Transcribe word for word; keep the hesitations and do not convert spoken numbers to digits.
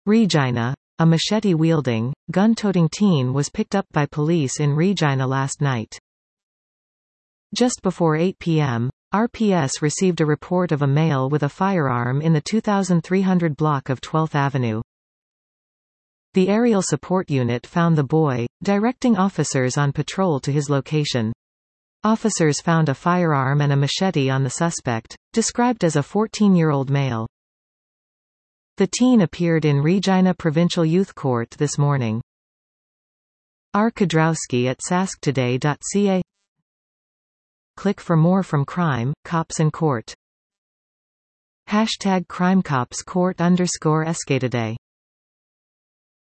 Regina. A machete-wielding, gun-toting teen was picked up by police in Regina last night. Just before eight p m, R P S received a report of a male with a firearm in the two thousand three hundred block of twelfth Avenue. The aerial support unit found the boy, directing officers on patrol to his location. Officers found a firearm and a machete on the suspect, described as a fourteen-year-old male. The teen appeared in Regina Provincial Youth Court this morning. R. Kudrowski at sask today dot c a. Click for more from Crime, Cops and Court. Hashtag CrimeCopsCourt underscore Escatoday.